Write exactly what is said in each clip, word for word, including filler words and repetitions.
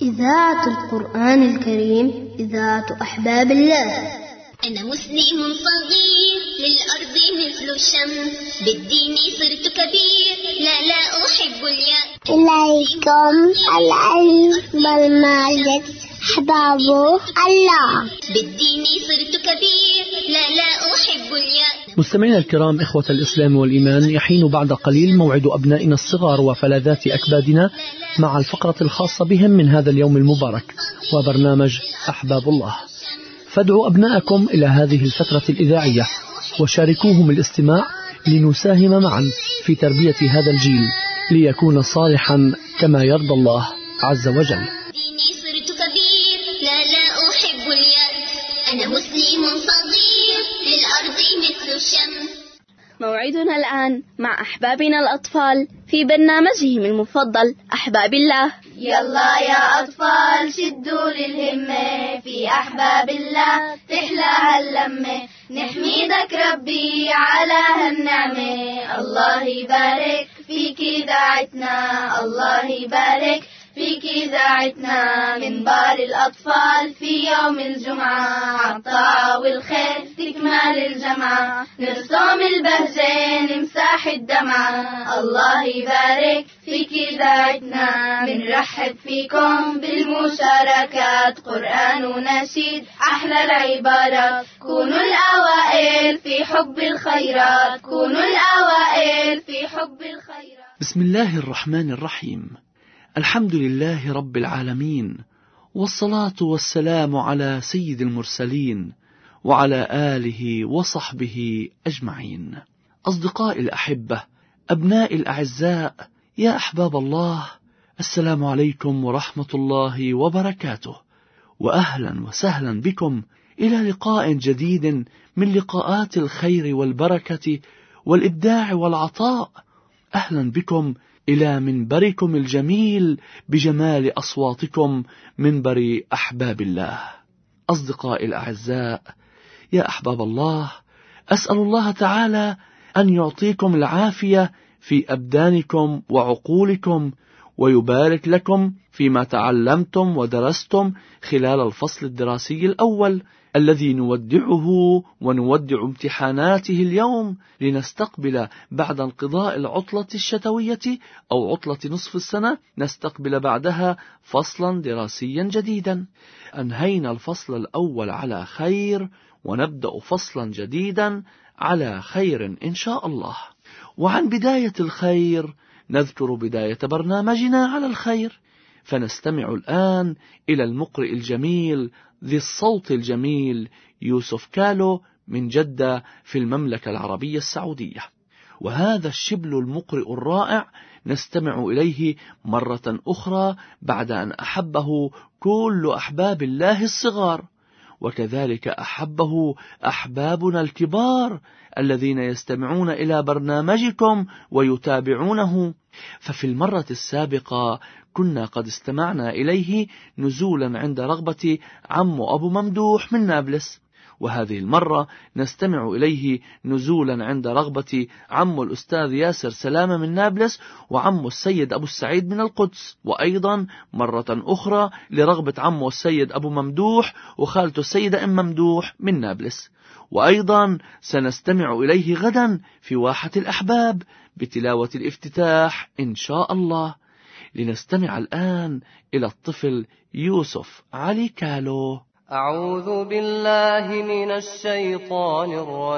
إذاعة القرآن الكريم، إذاعة أحباب الله. أنا مسلم صغير للأرض مثل الشمس، بالدين صرت كبير لا لا أحب اليأس. إليكم العلم والمعرفة أحباب الله، بالدين صرت كبير لا لا أحب اليأس. مستمعينا الكرام، إخوة الإسلام والإيمان، يحين بعد قليل موعد أبنائنا الصغار وفلذات أكبادنا مع الفقرة الخاصة بهم من هذا اليوم المبارك وبرنامج أحباب الله. فادعوا أبناءكم إلى هذه الفترة الإذاعية وشاركوهم الاستماع لنساهم معا في تربية هذا الجيل ليكون صالحا كما يرضى الله عز وجل. صرت كبير لا لا أحب اليأس، أنا مسلم صغير للأرض مثل الشمس. موعدنا الآن مع أحبابنا الأطفال في برنامجهم المفضل أحباب الله. يلا يا أطفال شدوا للهمة، في أحباب الله تحلى هاللمة، نحمدك ربي على هالنعمة. الله يبارك فيك إذاعتنا، الله يبارك فيك إذاعتنا، من بار الأطفال في يوم الجمعة، عالطاعة والخير تكمل الجمعة، نرسم البهجة نمسح الدمعة. الله يبارك فيك إذاعتنا، بنرحب فيكم بالمشاركات، قرآن ونشيد أحلى العبارات، كونوا الأوائل في حب الخيرات، كونوا الأوائل في حب الخيرات. بسم الله الرحمن الرحيم. الحمد لله رب العالمين، والصلاة والسلام على سيد المرسلين وعلى آله وصحبه أجمعين. أصدقائي الأحبة، أبنائي الأعزاء، يا أحباب الله، السلام عليكم ورحمة الله وبركاته، وأهلا وسهلا بكم إلى لقاء جديد من لقاءات الخير والبركة والإبداع والعطاء. أهلا بكم إلى منبركم الجميل بجمال أصواتكم، منبر أحباب الله. أصدقائي الأعزاء، يا أحباب الله، أسأل الله تعالى أن يعطيكم العافية في أبدانكم وعقولكم، ويبارك لكم فيما تعلمتم ودرستم خلال الفصل الدراسي الأول الذي نودعه ونودع امتحاناته اليوم، لنستقبل بعد انقضاء العطلة الشتوية أو عطلة نصف السنة نستقبل بعدها فصلا دراسيا جديدا. أنهينا الفصل الأول على خير، ونبدأ فصلا جديدا على خير إن شاء الله. وعن بداية الخير نذكر بداية برنامجنا على الخير، فنستمع الآن إلى المقرئ الجميل ذي الصوت الجميل يوسف كالو من جدة في المملكة العربية السعودية. وهذا الشبل المقرئ الرائع نستمع إليه مرة أخرى بعد أن أحبه كل أحباب الله الصغار، وكذلك أحبه أحبابنا الكبار الذين يستمعون إلى برنامجكم ويتابعونه. ففي المرة السابقة كنا قد استمعنا إليه نزولا عند رغبة عم أبو ممدوح من نابلس، وهذه المرة نستمع إليه نزولا عند رغبة عم الأستاذ ياسر سلامة من نابلس، وعم السيد أبو السعيد من القدس، وأيضا مرة أخرى لرغبة عم السيد أبو ممدوح وخالته السيدة أم ممدوح من نابلس. وأيضا سنستمع إليه غدا في واحة الأحباب بتلاوة الافتتاح إن شاء الله. لنستمع الآن إلى الطفل يوسف علي كالو. أعوذ بالله من الشيطان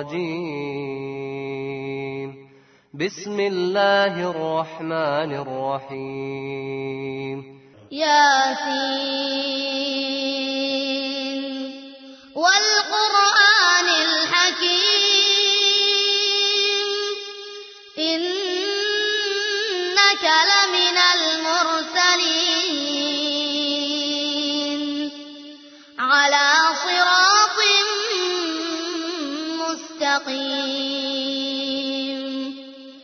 الرجيم، بسم الله الرحمن الرحيم. ياسين والقرآن الحكيم، إنك لمن المرسلين على صراط مستقيم،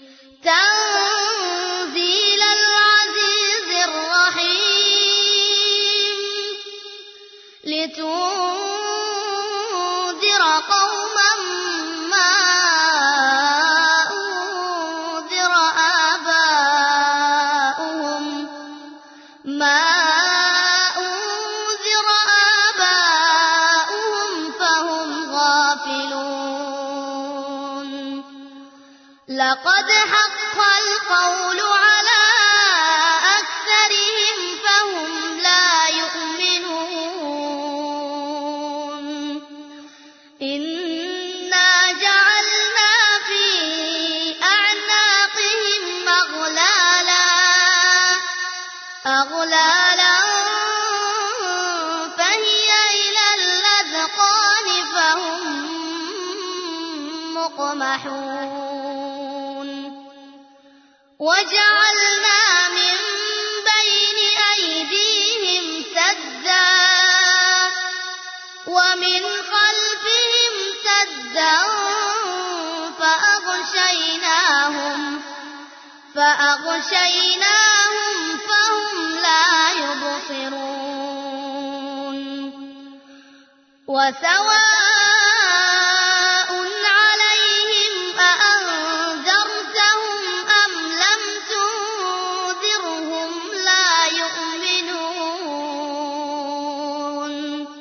تنزيل العزيز الرحيم، لتنذر قوما ما أنذر آباؤهم ما لقد حق القول على أكثرهم فهم لا يؤمنون إنا جعلنا في أعناقهم أغلالا أغلالا فهي إلى الأذقان فهم مقمحون وجعلنا من بين أيديهم سدا ومن خلفهم سدا فأغشيناهم فأغشيناهم فهم لا يبصرون وسواء عليهم أأنذرتهم أم لم تنذرهم لا يؤمنون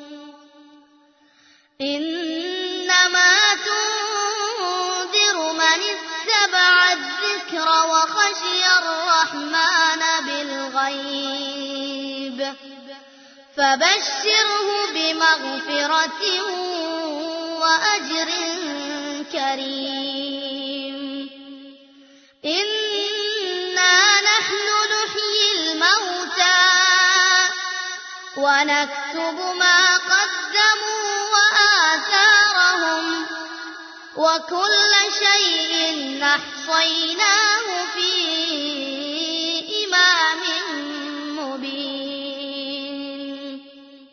إنما تنذر من اتبع الذكر وخشي الرحمن بالغيب فبشره بمغفرة وأجر كريم إنا نحن نحيي الموتى ونكتب ما قدموا وآثارهم وكل شيء أحصيناه في إمام مبين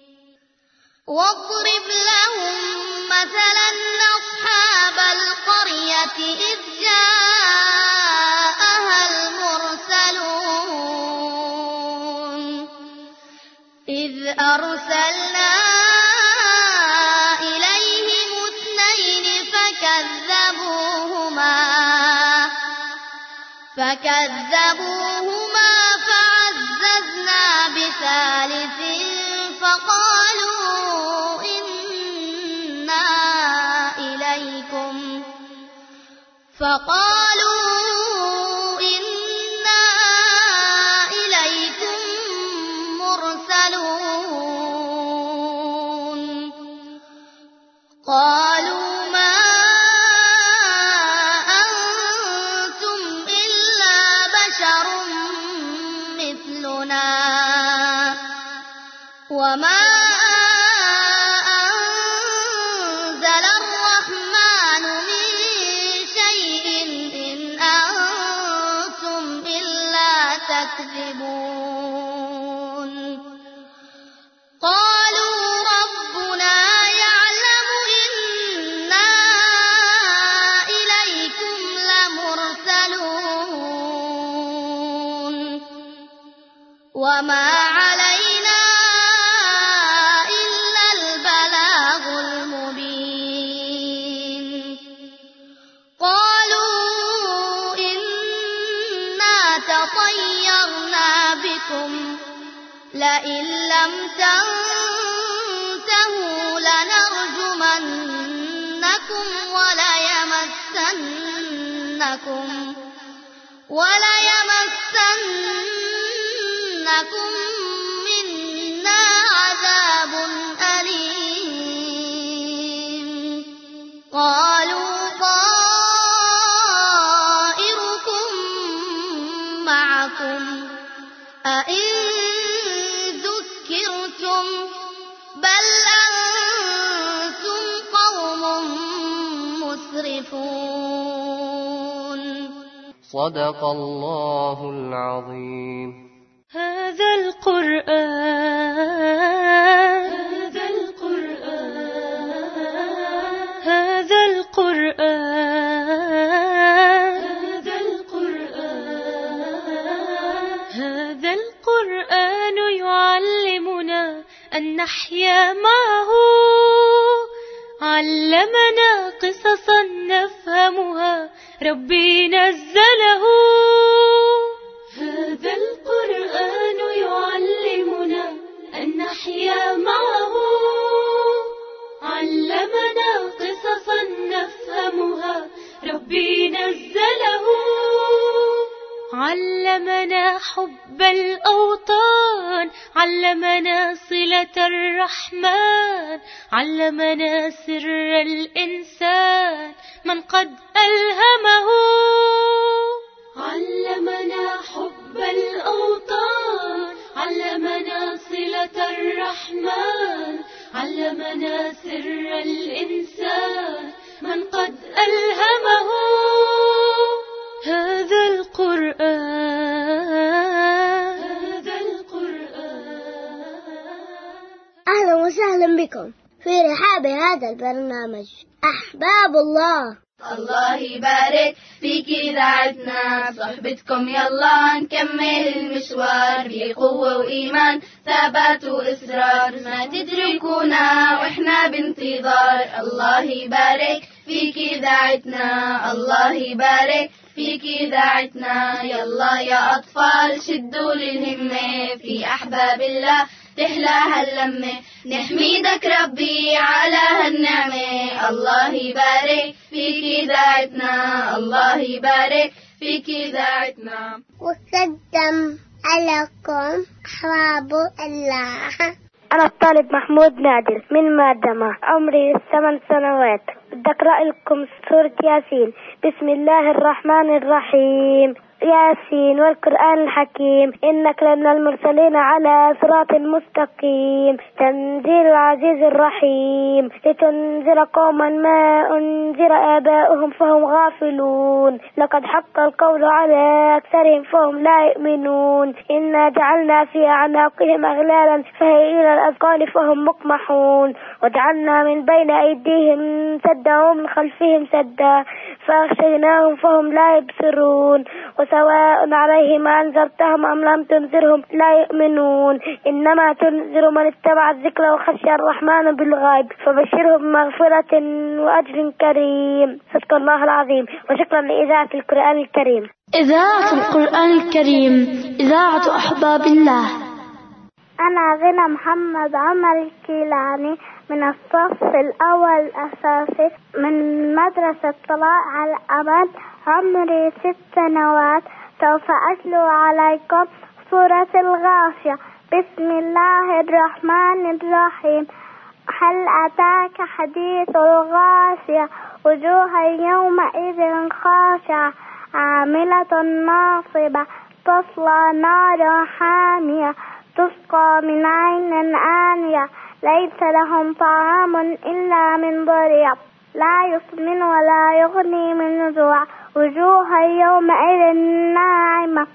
واضرب لهم مثلا أصحاب القرية إذ جاءها المرسلون إذ أرسلنا إليهم اثنين فكذبوهما فكذبوهما فعززنا بثالث فقالوا إنا إليكم فقالوا إنا إليكم مرسلون قالوا ما أنتم إلا بشر مثلنا وما أنزل الرحمن من شيء إن أنتم إلا تكذبون قالوا ربنا يعلم إنا إليكم لمرسلون وما علينا إلا البلاغ المبين قالوا إنا تطيرنا بكم لئن لم تنتهوا لنرجمنكم وليمسنكم وليمسنكم منا عذاب أليم قالوا طائركم معكم أئن ذكرتم بل أنتم قوم مسرفون صدق الله العظيم. هذا القرآن هذا القرآن هذا القرآن هذا القرآن هذا القرآن يعلمنا أن نحيا معه علمنا قصصا نفهمها ربي نزله. هذا القرآن يعلمنا أن نحيا معه علمنا قصصا نفهمها ربي نزله. علمنا حب الأوطان، علمنا صلة الرحمن، علمنا سر الإنسان من قد ألهمه. علمنا حب الأوطان، علمنا صلة الرحمن، علمنا سر الإنسان من قد ألهمه. هذا القرآن، هذا القرآن. أهلا وسهلا بكم في رحاب هذا البرنامج أحباب الله. الله يبارك فيك إذاعتنا، صحبتكم يلا نكمل المشوار بقوة وإيمان ثبات وإصرار، ما تدركونا وإحنا بانتظار. الله يبارك فيك إذاعتنا، الله يبارك فيك إذاعتنا. يلا يا أطفال شدوا للهمة، في أحباب الله تحلاها اللمة. نحميدك ربي على هالنعمة، الله يبارك فيك إذاعتنا، الله يبارك فيك إذاعتنا. وقدم لكم أحباب الله. أنا الطالب محمود نادر من مادمة، عمري ثمان سنوات. بدي أقرأ لكم سورة ياسين. بسم الله الرحمن الرحيم. ياسين والقرآن الحكيم، إنك لمن المرسلين على صراط مستقيم، تنزيل العزيز الرحيم، لتنذر قوما ما أنذر آباؤهم فهم غافلون، لقد حق القول على أكثرهم فهم لا يؤمنون، إنا جعلنا في أعناقهم أغلالا فهي إلى الأذقان فهم مقمحون، وجعلنا من بين أيديهم سدا ومن خلفهم سدا فأغشيناهم فهم لا يبصرون، سواء عليهم أنذرتهم أم لم تنذرهم لا يؤمنون، إنما تنذر من اتبع الذكر وخشي الرحمن بالغيب فبشره بمغفرة وأجر كريم. صدق الله العظيم. وشكرا لإذاعة القرآن الكريم. إذاعة القرآن الكريم، إذاعة أحباب الله. أنا غنى محمد عمر الكيلاني من الصف الأول الأساسي من مدرسة طلاء على الأمل، عمري ست سنوات. سوف أتلو عليكم سورة الغاشية. بسم الله الرحمن الرحيم. هل أتاك حديث الغاشية؟ وجوه يومئذ خاشعة عاملة ناصبة تصلى نارا حامية تسقى من عين آنية ليس لهم طعام إلا من ضريع لا يسمن ولا يغني من جوع. وجوه يومئذ ناعمة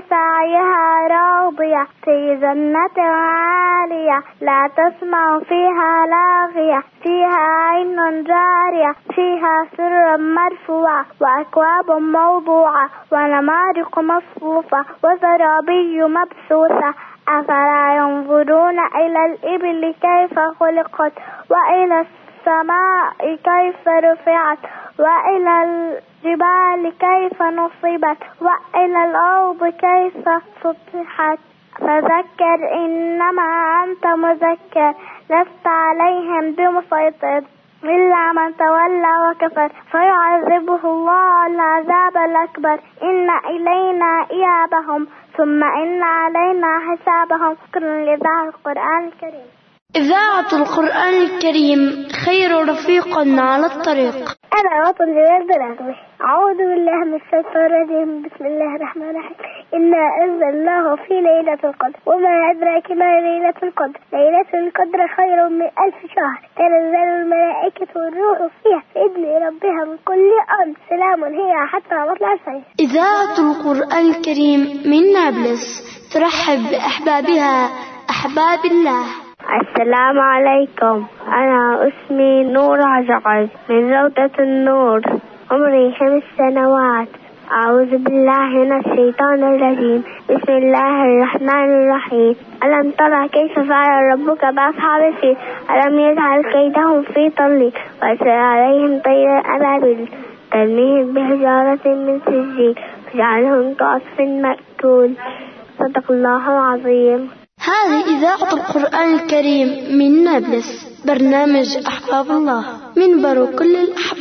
لسعيها راضية في جنة عالية لا تسمع فيها لاغية فيها عين جارية فيها سرر مرفوعة وأكواب موضوعة ونمارق مصفوفة وزرابي مبثوثة. أفلا ينظرون إلى الإبل كيف خلقت وإلى السماء كيف رفعت وإلى الجبال كيف نصبت وإلى الأرض كيف سطحت. فذكر إنما أنت مذكر لست عليهم بمسيطر إلا من تولى وكفر فيعذبه الله العذاب الأكبر. إن إلينا إيابهم ثم إن علينا حسابهم. شكرا لإذاعة القرآن الكريم. إذاعة القرآن الكريم خير رفيق على الطريق. أنا وطن جلال الرغبة. أعوذ بالله من الشيطان الرجيم. بسم الله الرحمن الرحيم. إنا أنزلناه في ليلة القدر وما أدراك ما ليلة القدر. ليلة القدر خير من ألف شهر. تنزل الملائكة والروح فيها بإذن ربها من كل أمر. سلام هي حتى مطلع الفجر. إذاعة القرآن الكريم من نابلس ترحب بأحبابها أحباب الله. السلام عليكم. أنا اسمي نور عجعج من روضة النور، عمري خمس سنوات. أعوذ بالله من الشيطان الرجيم. بسم الله الرحمن الرحيم. ألم ترى كيف فعل ربك بأصحاب الفيل؟ ألم يجعل كيدهم في تضليل وأرسل عليهم طيرا أبابيل ترميهم بحجارة من سجيل فجعلهم كعصف مأكول. صدق الله العظيم. هذه إذاعة القرآن الكريم من نابلس، برنامج أحباب الله، منبر كل الأحباب.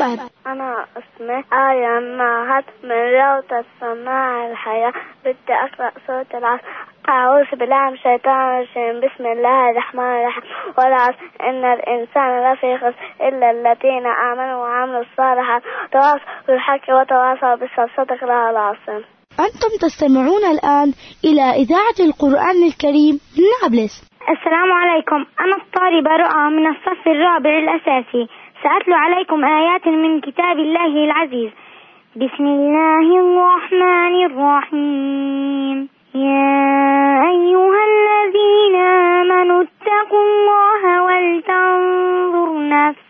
أنا اسمي آية معهد من روضة السماع الحياة. بدي أقرأ سورة العصر. أعوذ بالله من الشيطان الرجيم. بسم الله الرحمن الرحيم. والعصر إن الإنسان لفي خسر إلا الذين آمنوا وعملوا الصالحات تواصوا بالحق وتواصوا بالصبر. صدق الله العظيم. أنتم تستمعون الآن إلى إذاعة القرآن الكريم من نابلس. السلام عليكم. أنا الطالبة رؤى من الصف الرابع الأساسي. سأتلو عليكم آيات من كتاب الله العزيز. بسم الله الرحمن الرحيم. يا أيها الذين آمنوا اتقوا الله ولتنظر نفس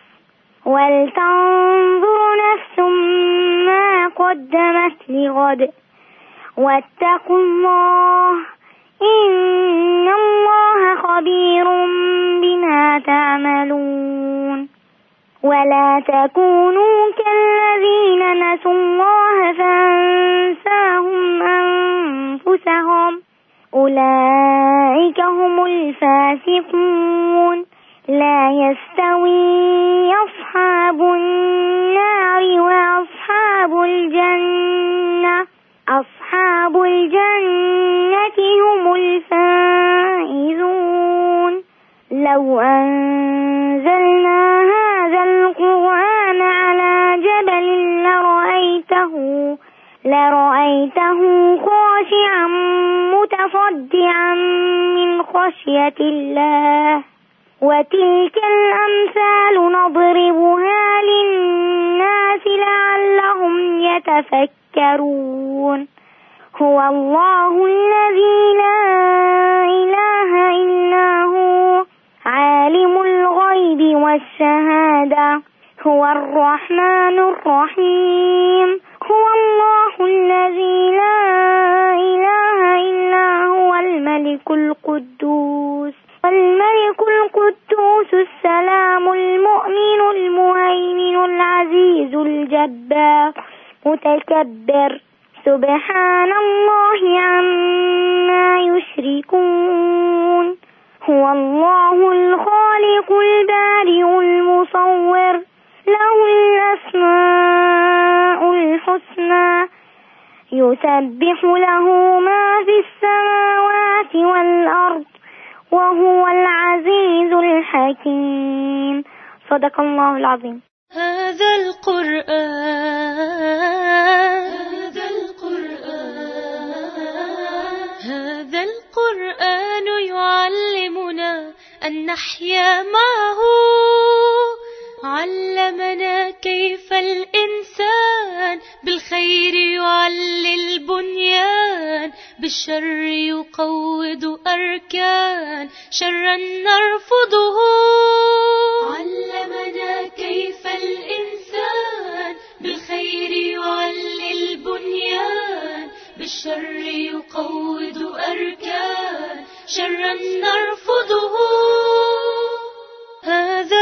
ولتنظر نفس ما قدمت لغد واتقوا الله إن الله خبير بما تعملون. ولا تكونوا كالذين نسوا الله فأنساهم أنفسهم أولئك هم الفاسقون. لا يستوي أصحاب النار وأصحاب الجنة أصحاب الجنة هم الفائزون. لو أنزلنا هذا القرآن على جبل لرأيته لرأيته خاشعا متصدعا من خشية الله. وتلك الأمثال نضربها للناس لعلهم يتفكرون. هو الله الذي لا إله إلا هو عالم الغيب والشهادة هو الرحمن الرحيم. هو الله الذي لا إله إلا هو الملك القدوس الملك القدوس السلام المؤمن المهيمن العزيز الجبار متكبر. سبحان الله عما يشركون. هو الله الخالق البارئ المصور له الأسماء الحسنى يسبح له ما في السماوات والأرض وهو العزيز الحكيم. صدق الله العظيم. هذا القرآن هذا القرآن هذا القرآن يعلمنا أن نحيا معه. علمنا كيف الإنسان بالخير يعلي البنيان بالشر يقوض أركان شرا نرفضه. علمنا كيف الإنسان بالخير يعلي البنيان بالشر يقوض أركان شرا نرفضه. هذا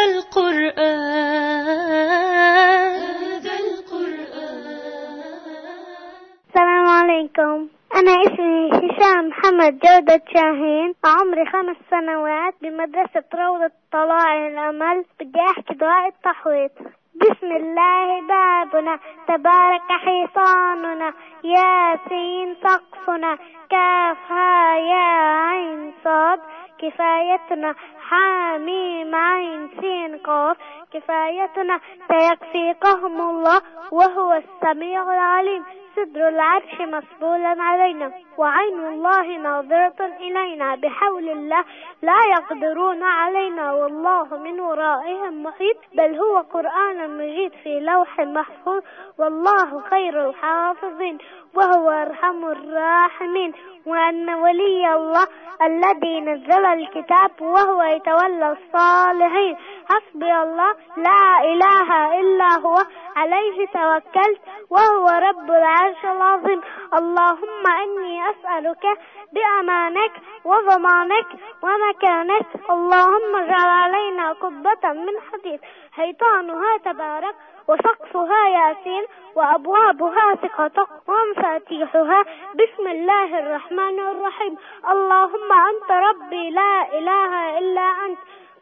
القرآن هذا القرآن. السلام عليكم. أنا اسمي هشام محمد جودة شاهين. عمري خمس سنوات بمدرسة روضة طلائع الأمل. بدي أحكي دعاء التحويض. بسم الله بابنا تبارك حصاننا ياسين سقفنا كاف ها يا عين صاد كفايتنا حاميم عين سين قاف كفايتنا سيكفيكهم الله وهو السميع العليم. صدر العرش مسبولا علينا وعين الله ناظرة إلينا بحول الله لا يقدرون علينا والله من ورائهم محيط. بل هو قرآن مجيد في لوح محفوظ والله خير الحافظين وهو أرحم الراحمين. وأن ولي الله الذي نزل الكتاب وهو يتولى الصالحين. حسبي الله لا إله إلا هو عليه توكلت وهو رب العرش العظيم. اللهم إني أسألك بأمانك وضمانك ومكانك. اللهم اجعل علينا قبة من حديد حيطانها تبارك وسقفها ياسين وأبوابها ثقة ومفاتيحها بسم الله الرحمن الرحيم. اللهم أنت ربي لا إله إلا أنت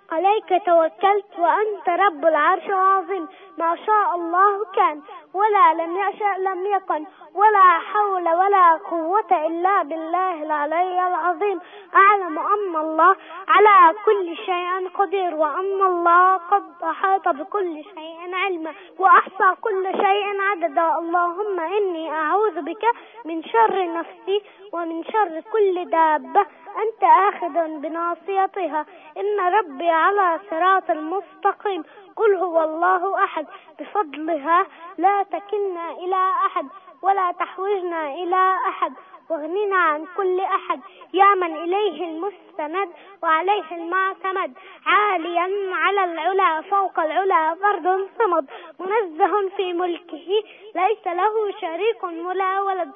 عليك توكلت وأنت رب العرش العظيم. ما شاء الله كان ولا لم يشأ لم يكن ولا حول ولا قوة إلا بالله العلي العظيم. أعلم أن الله على كل شيء قدير وأن الله قد أحاط بكل شيء علما وأحصى كل شيء عددا. اللهم إني أعوذ بك من شر نفسي ومن شر كل دابة أنت آخذ بناصيتها إن ربي على صراط المستقيم. قل هو الله أحد بفضلها لا تكلنا إلى أحد ولا تحوجنا إلى أحد واغننا عن كل أحد يا من إليه المستند وعليه المعتمد عاليا على العلا فوق العلا فرد صمد منزه في ملكه ليس له شريك ولا ولد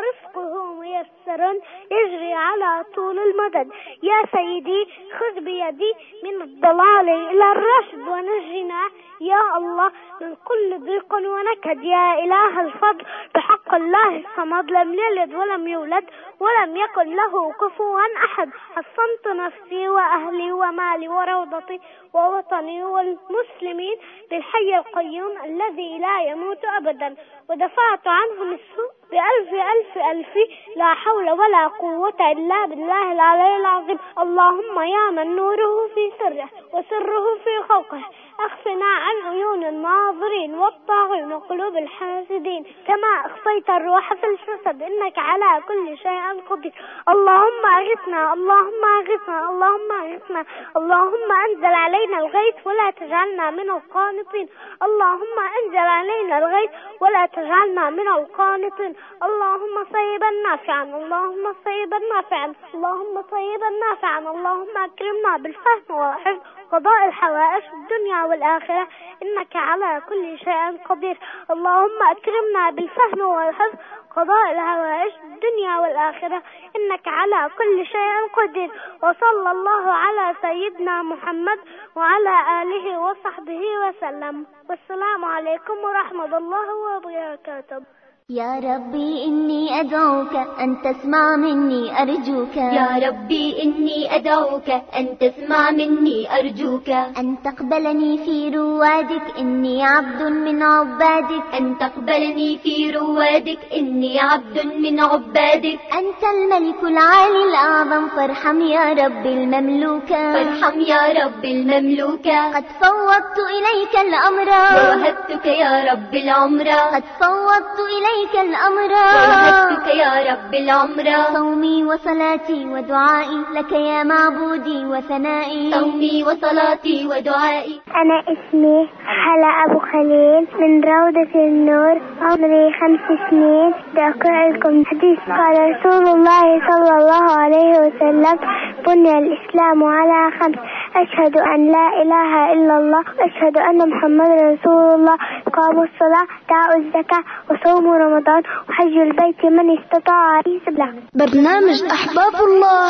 ورزقه ميسر يجري على طول المدد. يا سيدي خذ بيدي من الضلال إلى الرشد ونجنا يا الله من كل ضيق ونكد. يا إله الفضل بحق الله الصمد لم يلد ولم يولد ولم يكن له كفوا أحد. حصنت نفسي وأهلي ومالي وروضتي ووطني والمسلمين بالحي القيوم الذي لا يموت أبدا ودفعت عنهم السوء بألف ألف ألف لا حول ولا قوة إلا بالله العلي العظيم. اللهم يا من نوره في سره وسره في خلقه أخفنا عن عيون الناظرين والطاغين وقلوب الحاسدين كما أخفيت الروح في الجسد إنك على كل شيء قدير. اللهم أغثنا اللهم أغثنا اللهم أغثنا اللهم أنزل علينا الغيث ولا تجعلنا من القانطين. اللهم أنزل علينا الغيث ولا تجعلنا من القانطين. اللهم صيبا نافعا اللهم صيبا نافعا اللهم صيبا نافعا اللهم أكرمنا بالفهم والحفظ قضاء الحوائج الدنيا والآخرة إنك على كل شيء قدير. اللهم أكرمنا بالفهم والحفظ قضاء الحوائج الدنيا والآخرة إنك على كل شيء قدير. وصلى الله على سيدنا محمد وعلى آله وصحبه وسلم والسلام عليكم ورحمة الله وبركاته. يا ربي إني أدعوك أن تسمع مني أرجوك. يا ربي إني أدعوك أن تسمع مني أرجوك. أن تقبلني في روادك إني عبد من عبادك. أن تقبلني في روادك إني عبد من عبادك. أنت الملك العالي الأعظم فارحم يا رب المملوك. فارحم يا رب المملوك. قد فوضت إليك الأمر ووهبتك يا رب العمر. قد فوضت إليك الأمر ووهبتك يا رب العمر. صومي وصلاتي ودعائي لك يا معبودي وثنائي. صومي وصلاتي ودعائي. أنا اسمي حلا أبو خليل من روضة النور عمري خمس سنين. أقرأ لكم حديث قال رسول الله صلى الله عليه وسلم بني الإسلام على خمس أشهد أن لا إله إلا الله وأشهد أن محمد رسول الله إقام الصلاة وإيتاء الزكاة وصوم رمضان وحج البيت من استطاع إليه سبيلا. برنامج أحباب الله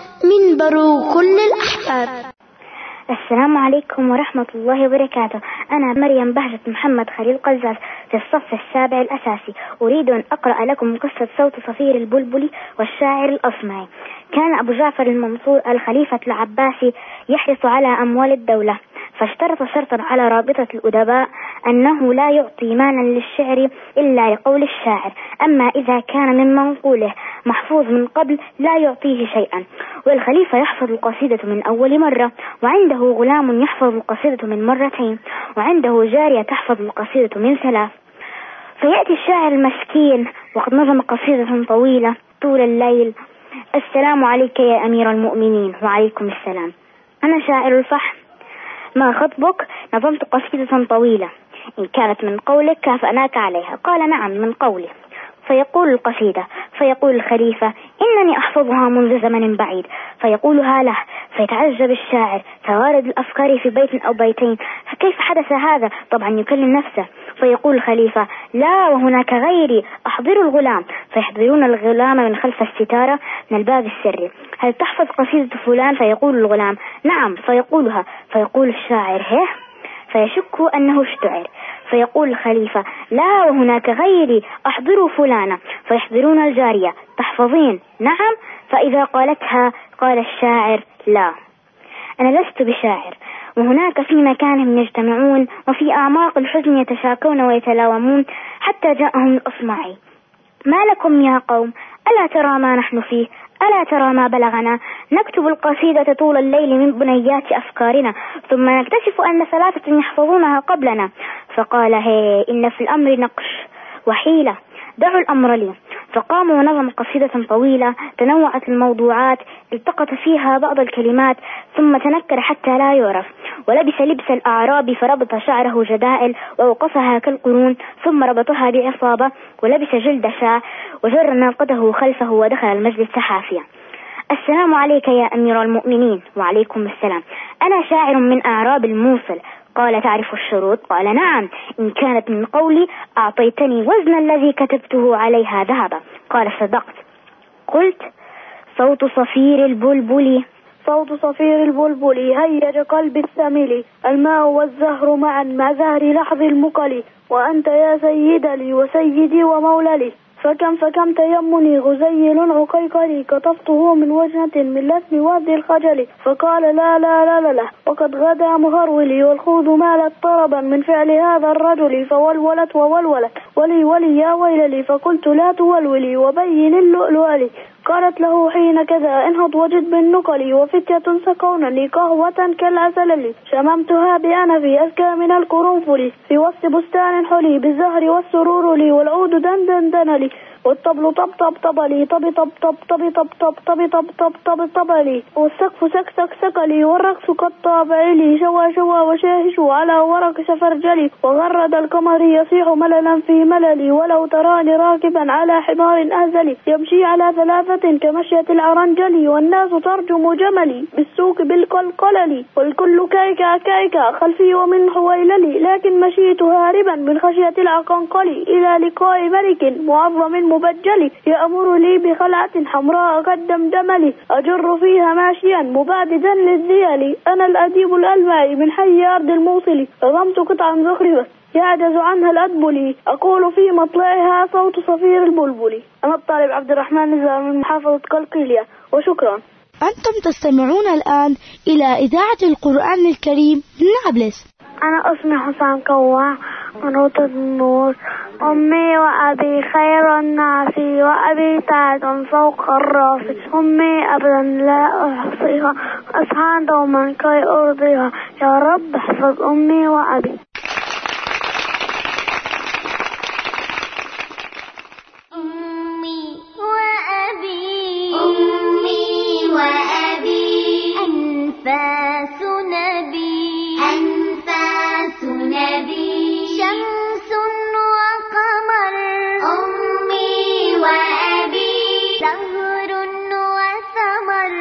منبر كل الأحباب. السلام عليكم ورحمة الله وبركاته. أنا مريم بهجة محمد خليل قزاز في الصف السابع الأساسي. أريد أن أقرأ لكم قصة صوت صفير البلبلي والشاعر الأصمعي. كان أبو جعفر المنصور الخليفة العباسي يحرص على أموال الدولة، فاشترط شرطا على رابطة الأدباء أنه لا يعطي مالا للشعر إلا لقول الشاعر، أما إذا كان من منقوله محفوظ من قبل لا يعطيه شيئا. والخليفة يحفظ القصيدة من أول مرة، وعنده غلام يحفظ القصيدة من مرتين، وعنده جارية تحفظ القصيدة من ثلاث. فيأتي الشاعر المسكين وقد نظم قصيدة طويلة طول الليل: السلام عليك يا أمير المؤمنين. وعليكم السلام. أنا شاعر الفحم، ما خطبك؟ نظمت قصيدة طويلة، إن كانت من قولك كافأناك عليها. قال: نعم من قولي. فيقول القصيدة، فيقول الخليفة: إنني أحفظها منذ زمن بعيد. فيقولها له، فيتعجب الشاعر: توارد الأفكار في بيت أو بيتين، فكيف حدث هذا؟ طبعا يكلم نفسه. فيقول الخليفة: لا وهناك غيري، أحضروا الغلام. فيحضرون الغلام من خلف الستارة من الباب السري. هل تحفظ قصيدة فلان؟ فيقول الغلام: نعم. فيقولها. فيقول الشاعر: هه؟ فيشك أنه اشتعر. فيقول الخليفة: لا وهناك غيري، أحضروا فلانا. فيحضرون الجارية: تحفظين؟ نعم. فإذا قالتها قال الشاعر: لا. أنا لست بشاعر. وهناك في مكانهم يجتمعون وفي أعماق الحزن يتشاكون ويتلاومون حتى جاءهم الأصمعي. ما لكم يا قوم؟ ألا ترى ما نحن فيه؟ ألا ترى ما بلغنا؟ نكتب القصيدة طول الليل من بنيات أفكارنا ثم نكتشف أن ثلاثة يحفظونها قبلنا. فقال هي إن في الأمر نقش وحيلة، دعوا الأمر لي. فقام ونظم قصيدة طويلة تنوعت الموضوعات، التقط فيها بعض الكلمات ثم تنكر حتى لا يعرف، ولبس لبس الأعراب فربط شعره جدائل ووقفها كالقرون، ثم ربطها بعصابة، ولبس جلد شاة وجر ناقته خلفه ودخل المجلس حافيا. السلام عليك يا أمير المؤمنين. وعليكم السلام. أنا شاعر من أعراب الموصل. قال تعرف الشروط؟ قال نعم، إن كانت من قولي أعطيتني وزن الذي كتبته عليها ذهبا. قال صدقت. قلت صوت صفير البلبل صوت صفير البلبل هيج قلب الثمل، الماء والزهر معا مع زهر لحظ المقل، وأنت يا سيد لي وسيدي ومولى لي، فكم فكم تيمني غزيل عقيقلي، قطفته من وجنة من لثم وادي الخجل. فقال لا لا لا لا, لا وقد غدا مهرولي، والخوض مالت طربا من فعل هذا الرجل، فولولت وولولت ولي ولي يا ويللي، فقلت لا تولولي وبين اللؤلؤ لي. قالت له حين كذا انهض وجد بالنقل، وفتية سقونني قهوة كالعسل لي، شممتها بأنفي أزكى من القرنفل، في وسط بستان حلي بالزهر والسرور لي، والعود دندن دن لي، والطبل طب طب طب لي، طب طب طب طب طب طب طب طب طب طب طب لي، والسقف سك سك سك لي، والرقص كالطابع لي، شوى شوى وشاهش على ورق سفرجلي، وغرد القمر يصيح مللا في مللي، ولو تراني راكبا على حمار أهزلي، يمشي على ثلاثة كمشية العرنجلي، والناس ترجم جملي بالسوق بالقلقللي، والكل كايكا كايكا خلفي ومن حويللي، لكن مشيت هاربا من خشية العقنقلي إلى لقاء ملك معظم مبجلي، يأمر لي بخلعة حمراء قد دمدملي، أجر فيها ماشيا مباددا للذيل، أنا الأديب الألمعي من حي أرض الموصل، رمت قطعا زخرفة يعجز عنها الأدبلي، أقول في مطلعها صوت صفير البلبلي. أنا الطالب عبد الرحمن نزار من محافظة قلقيلية، وشكرا. أنتم تستمعون الآن إلى إذاعة القرآن الكريم من نابلس. أنا اسمي حسام كوا ونوت النور. أمي وأبي خير الناس، وأبي تاج فوق الراس، أمي أبدا لا أحصيها، أسعى دوما كي أرضيها، يا رب احفظ أمي وأبي. أمي وأبي أمي وأبي أنفاس نبي أنفاس نبي شمس وقمر أمي وأبي زهر وثمر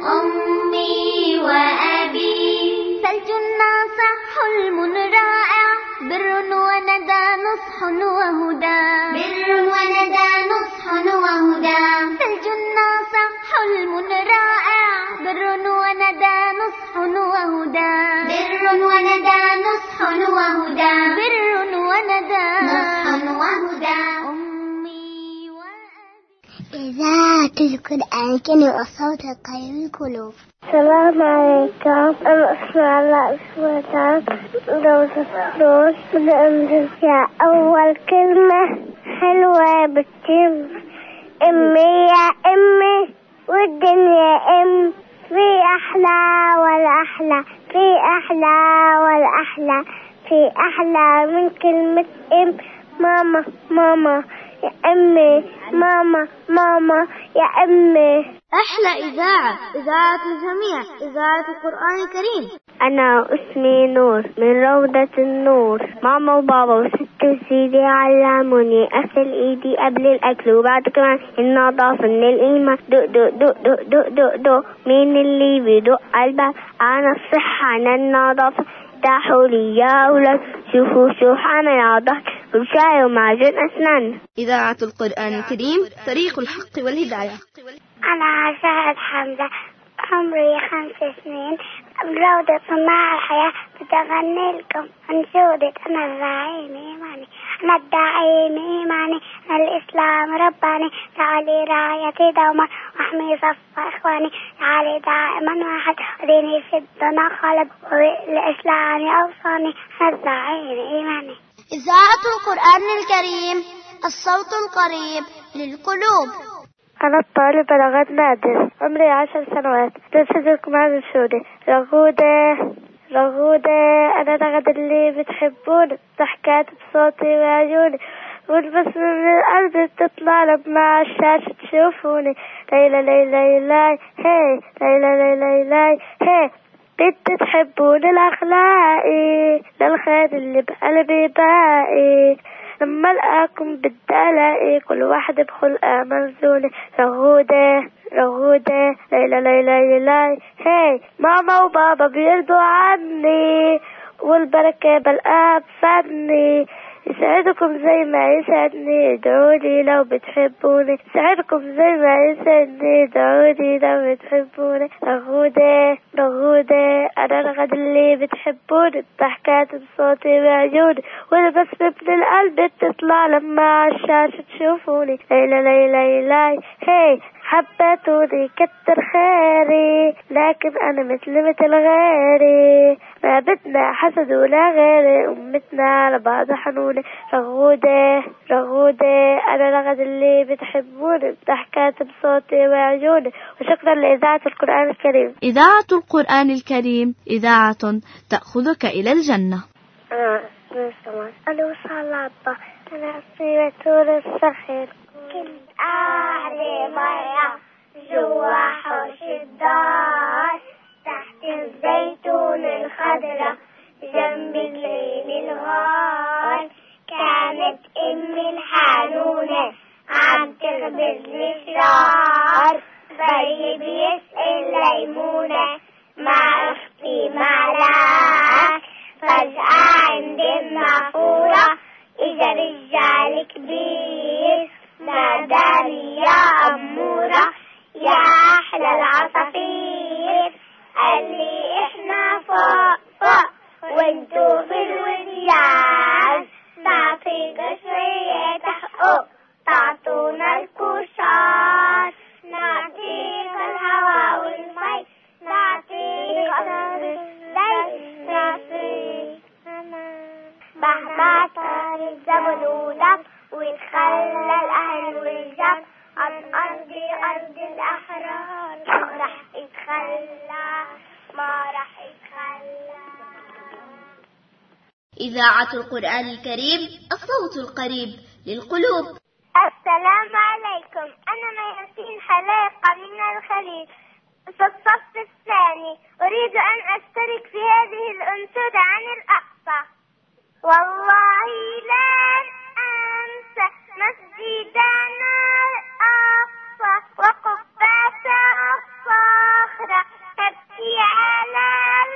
أمي وأبي ثلج ناصح حلم رائع بر وندى نصح وهدى بر وندى نصح وهدى ثلج ناصح حلم رائع بر وندى نصح وهدى بر وندى نصح وهدى بر وندى نصح وهدى أمي وأبي. إذاعة القرآن الكريم وصوت قيم القلوب. السلام عليكم. أنا اسمي علاء اسمها روزة فلوس من أمريكا. أول كلمة حلوة بتتم أمي يا أمي والدنيا أم، في أحلى والأحلى في أحلى والأحلى في أحلى من كلمة أم. ماما ماما يا أمي ماما ماما يا أمي. أحلى إذاعة إذاعة الجميع إذاعة القرآن الكريم. أنا اسمي نور من روضة النور. ماما وبابا وست سيدي علموني أغسل إيدي قبل الأكل وبعد كمان النظافة من الإيمان. دق دق دق دق دق دق دق مين اللي بيدق قلبك؟ أنا الصحة أنا النظافة. افتحوا لي يا أولاد شوفوا شو حامل عضك وشاي ومعجون أسنان. إذاعة القرآن الكريم طريق الحق والهداية. أنا عشاء حمزة عمري خمس سنين بروضة صناع الحياة، بتغني لكم أنشودة أنا الزعيم إيماني ندعي إيماني الإسلام رباني تعالي رايتي دوما واحمي صف إخواني تعالي دائما واحد وديني في الدنا خالد والإسلام أوصاني ندعي إيماني. إذاعة القرآن الكريم الصوت القريب للقلوب. أنا الطالب رغد نادر عمري عشر سنوات تسجلكم عن السوري رغودة رغودة. أنا رغد اللي بتحبون ضحكات بصوتي وعيوني والبسمة من القلب تطلع لما الشاشة تشوفوني. ليلى ليلى ليلى هي ليلى ليلى ليلى هي بدي تحبون الأخلاقي للخير اللي بقلبي باقي لما ألقاكم بدي ألاقي كل واحد بخلقه منزوني. رغودة رغودة ليلى ليلى ليلى هي ماما وبابا بيرضوا عني والبركة بلقاها بفني. يسعدكم زي ما يسعدني ادعولي لو بتحبوني. يسعدكم زي ما يسعدني ادعولي لو بتحبوني. رغودة رغودة أنا رغد اللي بتحبوني الضحكات بصوتي وعيوني والبسمة من القلب بتطلع لما الشاشة تشوفوني. ليلى ليلى ليلى هي حبتوني كتر خيري لكن أنا مثل مثل غيري ما بدنا حسد ولا غيري أمتنا على بعض حنوني. رغودة رغودة أنا رغد اللي بتحبوني بضحكات بصوتي وعيوني. وشكرا لإذاعة القرآن الكريم. إذاعة القرآن الكريم إذاعة تأخذك إلى الجنة. آه أنا صلابة أنا أصيبة طول الصخر كنت أهلي مرة جوا حوش الدار تحت الزيتون الخضرة جنب الليل الغار. كانت أمي الحنونة عم تخبز الإشرار بري بيسأل ليمونة مع أختي معلاك. فجأة عند النافورة إجا رجال كبير ناداني يا أمورة يا أحلى العصافير. قال لي إحنا فوق فوق وانتو في الوديان نعطيك شوية تحقق تعطونا الكوشان نعطيك الهواء والمي نعطيك الليل نعطيك مهما كان الزمن ودم ويتخلى الأهل والجم عن أرض أرض الأحرار ما رح يتخلى ما رح يتخلى. إذاعة القرآن الكريم الصوت القريب للقلوب. السلام عليكم أنا مياسين حلاقة من الخليل في الصف الثاني أريد أن أشترك في هذه الأنشودة عن الأقصى. والله لن أنسى مسجدنا الأقصى وقبة الصخرة تبكي على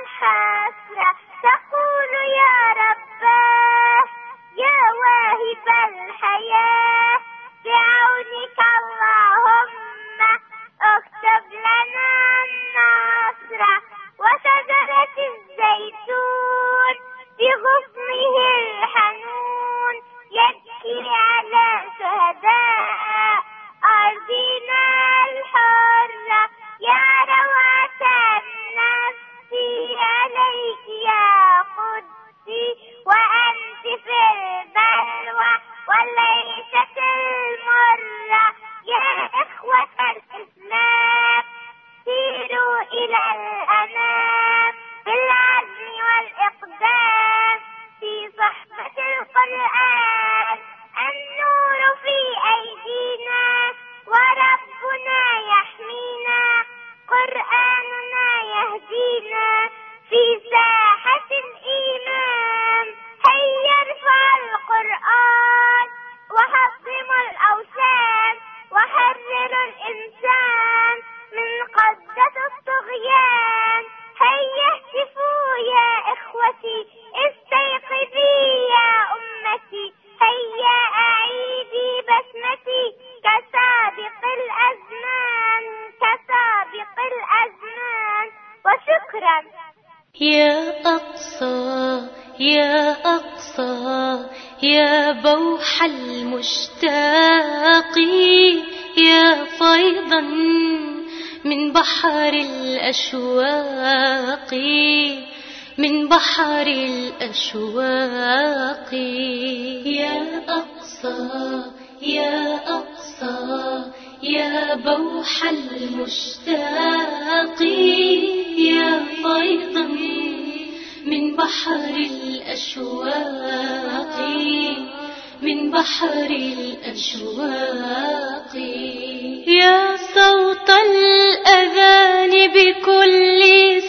الحسرة تقول يا رباه يا واهب الحياة بعونك اللهم اكتب لنا النصر. وشجرة الزيتون بغصنه الحنون يبكي على شهداء أرضنا الحرة. يا روعة النفس عليك يا قدسي وأنت في البلوى وليست المرة. يا إخوة الإسلام سيروا إلى الأمام بالعزم والإقدام في صحبة القرآن. النور في أيدينا وربنا يحمينا قرآننا يهدينا في ساحة الإيمان. هيا ارفع القرآن وحطموا الأوثان وحرروا الإنسان من قبضة الطغيان. هيا اهتفوا يا إخوتي استيقظي يا أمتي. هيا أعيدي بسمتي كسابق الأزمان كسابق الأزمان. وشكرا. يا أقصى يا أقصى يا بوح المشتاق يا فيضا من بحر الأشواق من بحر الأشواق يا أقصى يا أقصى يا بوح المشتاق يا فيضا من بحر الأشواق من بحر الأشواق يا صوت الأذان بكل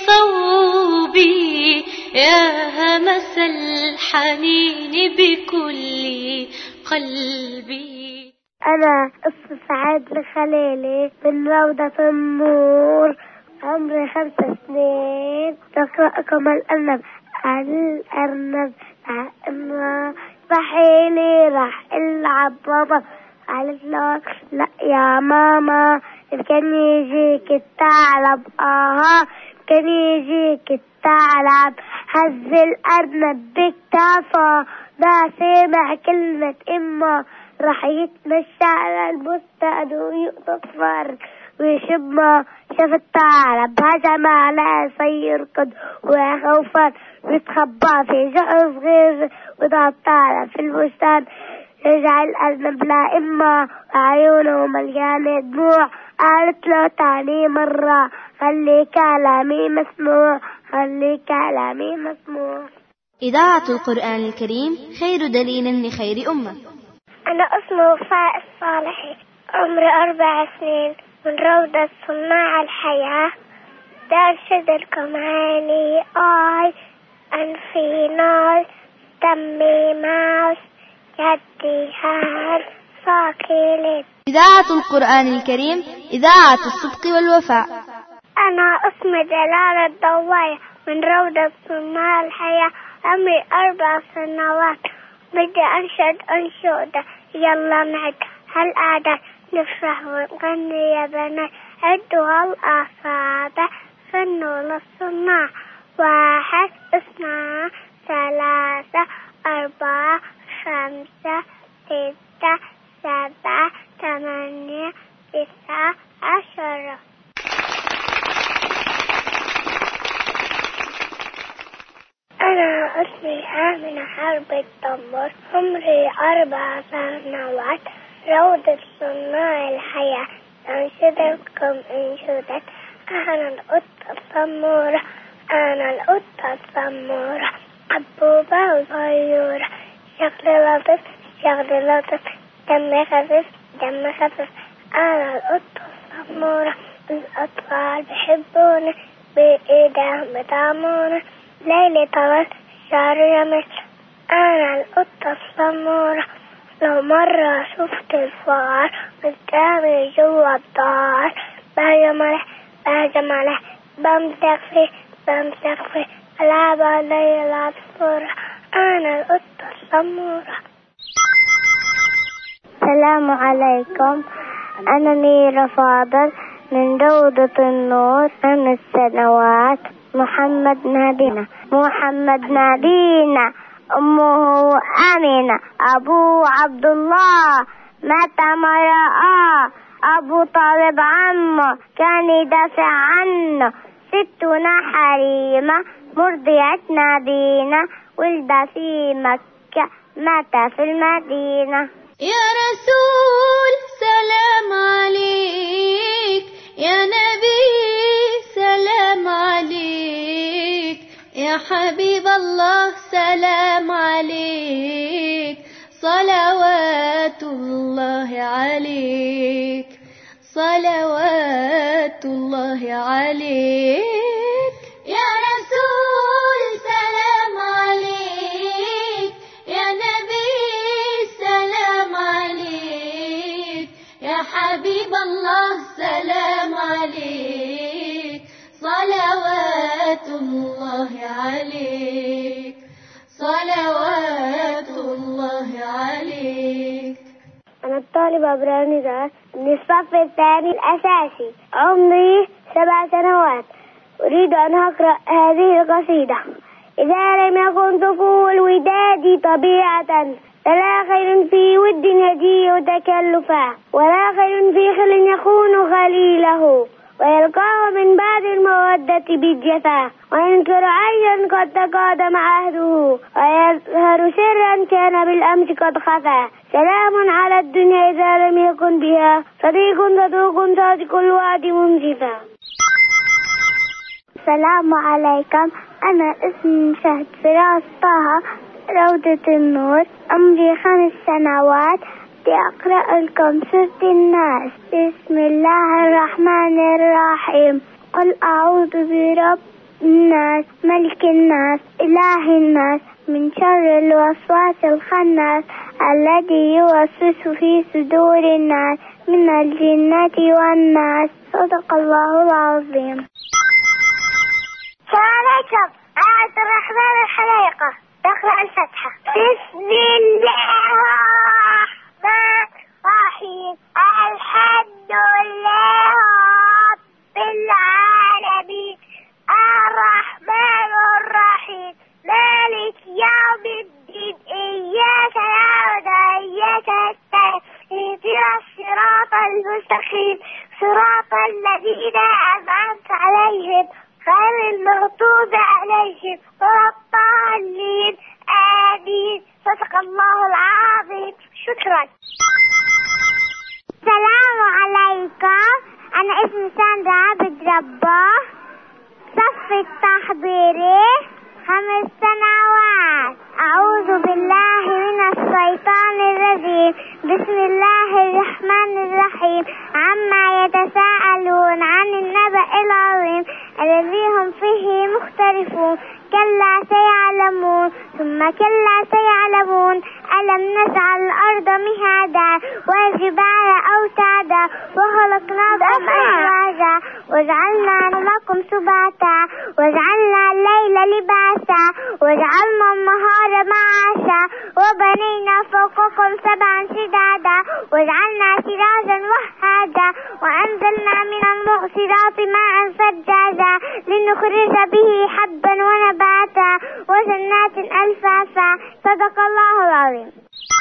صوبي يا همس الحنين بكل قلبي. أنا أصف سعاد الخليلي من روضة النور، عمري خمس سنين، تقرأكم الأرنب الأرنب الأرنب صحيني راح ألعب بابا. قالت له لا يا ماما كان يجيك الثعلب. آها كان يجيك الثعلب. هز الأرنب بكتافه ما سمع كلمة إما، راح يتمشى على البستان ويقطف فرد ويشمه. شاف الثعلب هجم على سيركض وخوفا ويتخبى في جحر صغير وضع الثعلب في البستان. رجع الأرنب لا إما وعيونه مليانة دموع. قالت له تاني مرة خلي كلامي مسموع خلي كلامي مسموع. إذاعة القرآن الكريم خير دليل لخير أمة. أنا اسمي وفاء الصالحي، عمري أربع سنين، من روضة صناع الحياة. دارشد الكماني آي أنفي ناس دمي ماس يدي هاد صاكيلت. إذاعة القرآن الكريم إذاعة الصدق والوفاء. أنا اسمي جلال الضوايا، من روضة صناع الحياة، عمري أربع سنوات. بدي أنشد أنشودة يلا نعد هالقعدة نفرح ونغني يا بنات. عدوا هالأصابع فنوا للصناع. واحد اثنان ثلاثة أربعة خمسة ستة سبعة ثمانية تسعة عشرة. أنا اسمي آمنة حرب الدمر، عمري أربع سنوات، روضة صناع الحياة. أنشدكم أنشودة أنا القطة السمورة أنا القطة السمورة حبوبة وصغيرة. شغل لطيف شغل لطيف دم خفيف دم خفيف. أنا القطة السمورة، الأطفال بيحبوني بإيدهم بيطعموني. ليلي طوال شهر يمس أنا القطة السمورة. لو مرة شفت الفار قدامي جوا الدار بهجم عليه بهجم عليه بمسك فيه بمسك فيه ألعب علي العصفورة. أنا القطة السمورة. السلام عليكم، أنا ميرا فاضل من روضة النور، خمس سنوات. محمد نبينا محمد نبينا أمه آمنة أبوه عبد الله مات مرأة. أبو طالب عمه كان يدافع عنه. ستنا حريمة مرضية نبينا ولد في مكة مات في المدينة. يا رسول سلام عليك، يا نبي سلام عليك، يا حبيب الله سلام عليك، صلوات الله عليك صلوات الله عليك. يا رسول سلام عليك، يا نبي سلام عليك، يا حبيب الله سلام عليك، صلوات الله عليك صلوات الله عليك. أنا الطالبة براني ذات من الصف الثاني الأساسي، عمري سبع سنوات. أريد أن أقرأ هذه القصيدة. إذا لم يكن طفول ودادي طبيعة ولا خير في ود يجيء تكلفا ولا خير في خل يخون خليله ويلقاه من بعد المودة بالجفا وينكر عيشا قد تقادم عهده ويظهر سرا كان بالأمس قد خفا. سلام على الدنيا إذا لم يكن بها صديق صدوق صادق الوعد منصفا. السلام عليكم، أنا اسمي شهد فراس طه روضة النور، عمري خمس سنوات، أقرأ لكم سورة الناس. بسم الله الرحمن الرحيم. قل أعوذ برب الناس ملك الناس إله الناس من شر الوسواس الخناس الذي يوسوس في صدور الناس من الجنة والناس. صدق الله العظيم. السلام عليكم، أنا عبد الرحمن الحليقة تقرأ الفتحة. بسم الله الرحمن الرحيم. الحمد لله رب العالمين الرحمن الرحيم مالك يوم الدين إياك نعبد وإياك نستعين اهدنا الصراط المستقيم صراط الذين أنعمت عليهم غير المغضوب عليهم ولا الضالين آمين. صدق الله العظيم. شكرا. السلام عليكم، أنا اسمي ساندرا عبد رباه، صف التحضيري، خمس سنوات. أعوذ بالله من الشيطان الرجيم. بسم الله الرحمن الرحيم. عما يتساءلون عن النبأ العظيم الذي هم فيه مختلفون. كلا سيعلمون ثم كلا سيعلمون. ألم نجعل الأرض مهادا والجبال أوتادا وخلقناكم أزواجا وجعلنا نومكم سباتا وجعلنا الليل لباسا وجعلنا النهار معاشا وبنينا فوقكم سبعا شدادا وجعلنا سراجا وهاجا وأنزلنا من المعصرات ماء ثجاجا لنخرج به حبا ونباتا وجنات ألفافا. صدق الله العظيم.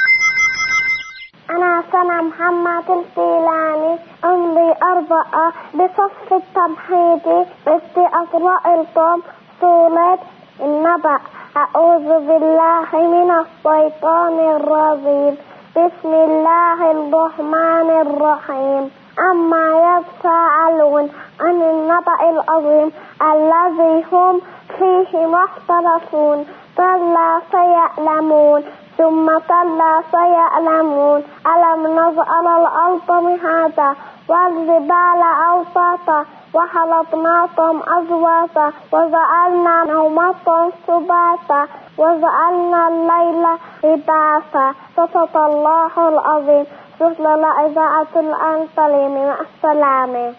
أنا سنة محمد الفيلاني، عمري أربعة، بصف التمهيدي، بدي أقرأ لكم سورة النبأ. أعوذ بالله من الشيطان الرجيم. بسم الله الرحمن الرحيم. أما يتساءلون عن النبأ العظيم الذي هم فيه مختلفون. كلا سيعلمون ثم كلا سيعلمون. ألم نجعل الأرض مهادا والجبال أوتادا وخلقناكم أزواجا وجعلنا نومكم سباتا وجعلنا الليل لباسا. صدق الله العظيم. شكرا لإذاعة الأنصاري. مع السلامة.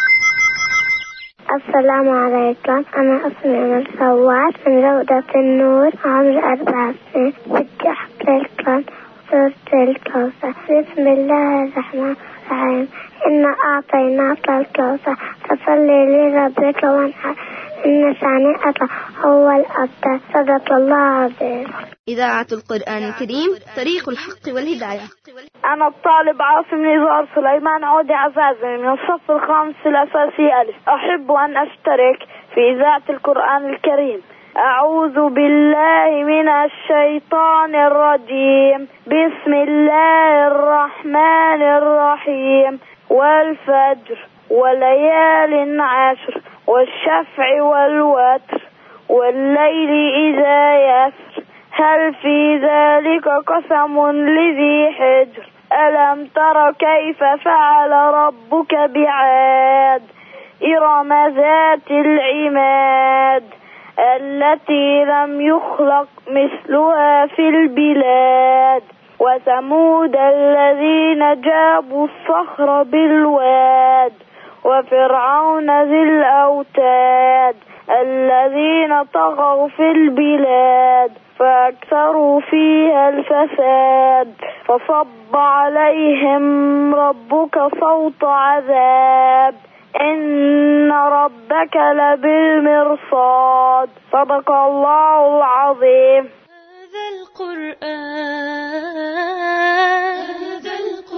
السلام عليكم، أنا اسمي من سواد من روضة النور، عمري أربع سنين. بدي أحكي لكم سورة الكوثر. بسم الله الرحمن الرحيم. إنا أعطيناك الكوثر فصلي لربك وانحر إن شانئك هو الأبتر. صدق الله العظيم. إذاعة القرآن الكريم، طريق الحق والهداية. أنا الطالب عاصم نزار سليمان عودي عزازي من الصف الخامس الأساسي ألف. أحب أن أشترك في إذاعة القرآن الكريم. أعوذ بالله من الشيطان الرجيم. بسم الله الرحمن الرحيم. والفجر وليال عشر والشفع والوتر والليل إذا يسر هل في ذلك قسم لذي حجر ألم تر كيف فعل ربك بعاد إرم ذات العماد التي لم يخلق مثلها في البلاد وثمود الذين جابوا الصخر بالواد وفرعون ذي الأوتاد الذين طغوا في البلاد فأكثروا فيها الفساد فصب عليهم ربك صوت عذاب إن ربك لبالمرصاد. صدق الله العظيم. القرآن هذا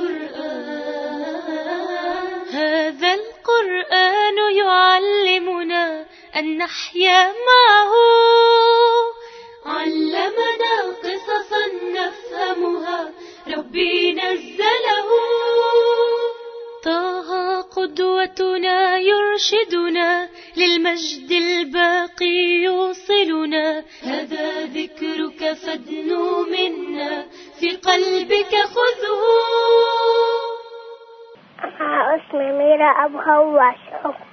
القرآن هذا القرآن يعلمنا أن نحيا معه علمنا قصصا نفهمها ربي نزله طه قدوتنا يرشدنا للمجد الباقي يوصلنا هذا ذكرك فادنو منا في قلبك خذه. أنا اسمي ميرا أبو هواش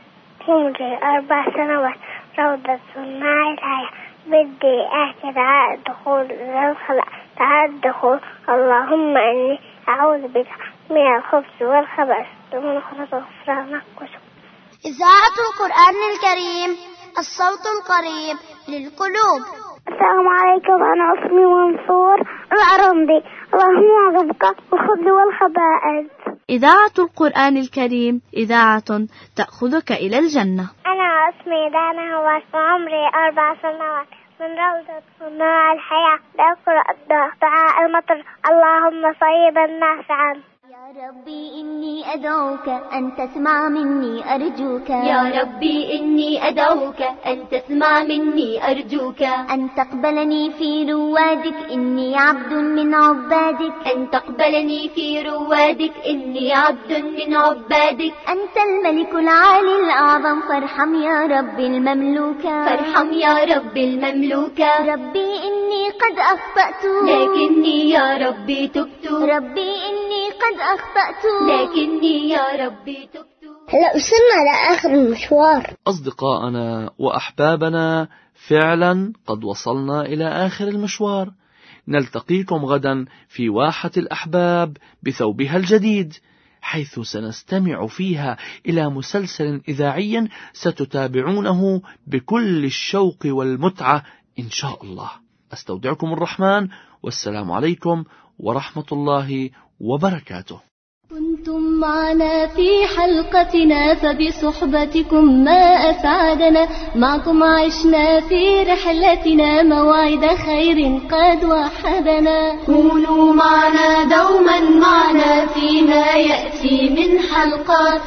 عمري أربع سنوات روضة صناع الحياة بدي أحكي تعال الدخول للخلق تعال الدخول اللهم إني أعوذ بك من الخبث والخبث ومن خلط غفرانك وشكرا. إذاعة القرآن الكريم الصوت القريب للقلوب. السلام عليكم، أنا اسمي منصور العرمدي. اللهم أعوذ والخبث والخبائث. إذاعة القرآن الكريم إذاعة تأخذك إلى الجنة. أنا اسمي دانا هواش وعمري أربع سنوات من روضة صناع الحياة بأقرأ دعاء المطر اللهم صيبا نافعا. يا ربي إني أدعوك أن تسمع مني أرجوك يا ربي إني أدعوك أن تسمع مني أرجوك أن تقبلني في روادك إني عبد من عبادك أن تقبلني في روادك إني عبد من عبادك أنت الملك العالي الأعظم فارحم يا رب المملوك فارحم يا رب المملوك ربي إني قد أخطأت لكني يا ربي تبت ربي إني قد أخطأت لكني يا ربي تبت. هلأ وصلنا لآخر المشوار. أصدقائنا وأحبابنا فعلا قد وصلنا إلى آخر المشوار. نلتقيكم غدا في واحة الأحباب بثوبها الجديد، حيث سنستمع فيها إلى مسلسل إذاعي ستتابعونه بكل الشوق والمتعة إن شاء الله. أستودعكم الرحمن، والسلام عليكم ورحمة الله وبركاته. كنتم معنا في حلقتنا فبصحبتكم ما أسعدنا، معكم عشنا في رحلتنا موعد خير قد وحدنا. كونوا معنا دوما معنا فيما يأتي من حلقات،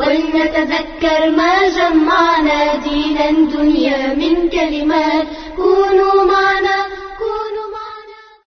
ولنتذكر ما جمعنا دينا دنيا من كلمات. كونوا معنا